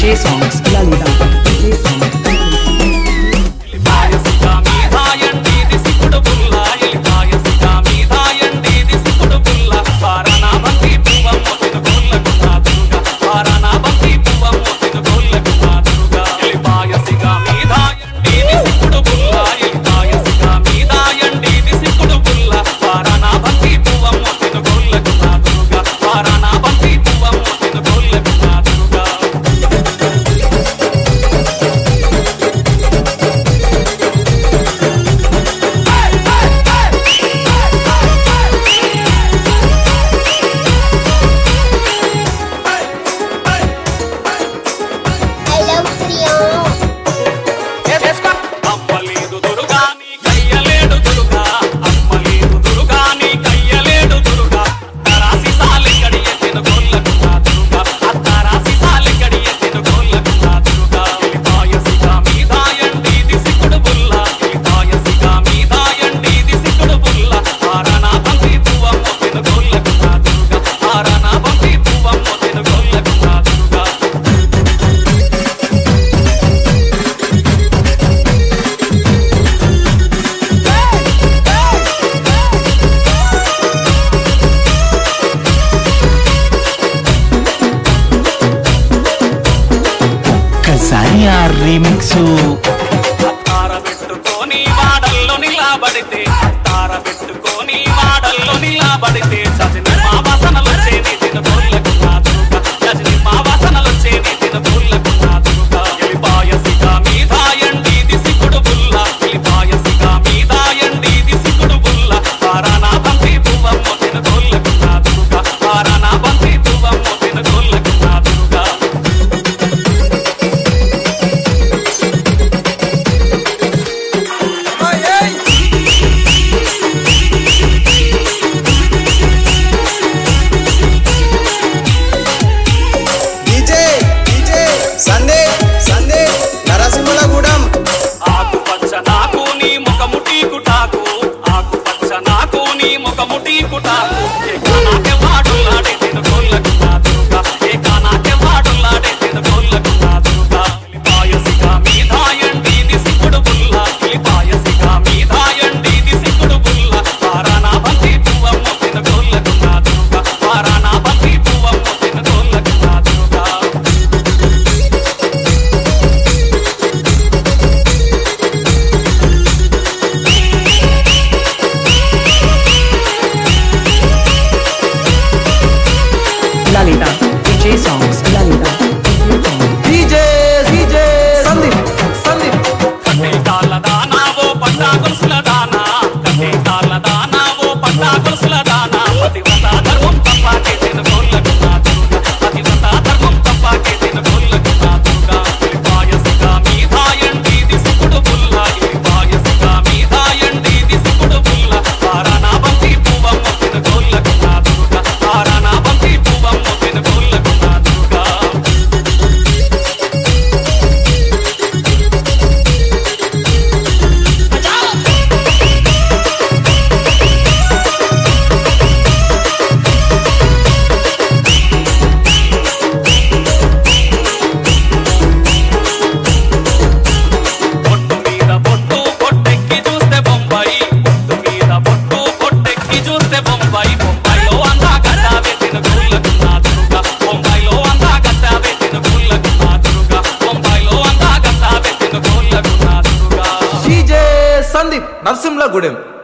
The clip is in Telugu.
DJ songs, Lalita. DJ songs. Remix పెట్టుకొని వాడల్లో నిలబడితే పెట్టుకొని వాడల్లో నిలబడితే చదివి మా వాసనలు వచ్చేది తినబోళ్ళకు నాదుగా చదివి మా వాసనలు వచ్చేది తినబోళ్ళకు నాదుగా ఎలిపాయసిగా మీదాయండి దిసికుడు బుల్ల ఎలిపాయసిగా మీదాయండి దిసికుడు బుల్ల పారానా బంతి పువ్వమ్మ తినబోళ్ళకు నాదుగా పారానా బంతి పువ్వమ్మ తినబోళ్ళకు నాదుగా Lalita. DJ songs, Lalita. DJ Sandeep కట్టే తాళ్ళ దానావో పట్టా గొలుసుల దానా కట్టే తాళ్ళ దానావో పట్టా గొలుసుల దానా పతివ్రత ధర్మం తప్పాకే తినగోళ్ళకు నాదుగా పతివ్రత ధర్మం తప్పాకే తినగోళ్ళకు నాదుగా ఎలిపాయసిగా మీదాయండి దిసికుడు బుల్ల ఎలిపాయసిగా మీదాయండి దిసికుడు బుల్ల పారానా బంతి పువ్వమ్మ తినగోళ్ళకు నాదుగా పారానా బంతి పువ్వమ్మ తినగోళ్ళకు నాదుగా బొట్టు మీద బొట్టు బొట్టెక్కి చూస్తే బొంబాయి బొట్టు మీద బొట్టు బొట్టెక్కి చూస్తే బొంబాయి బొంబాయిలో అంతా గట్టావే తినగోళ్ళకు నాదుగా బొంబాయిలో అంతా గట్టావే తినగోళ్ళకు నాదుగా బొంబాయిలో అంతా గట్టావే తినగోళ్ళకు నాదుగా DJ సందీప్ నరసింహగూడెం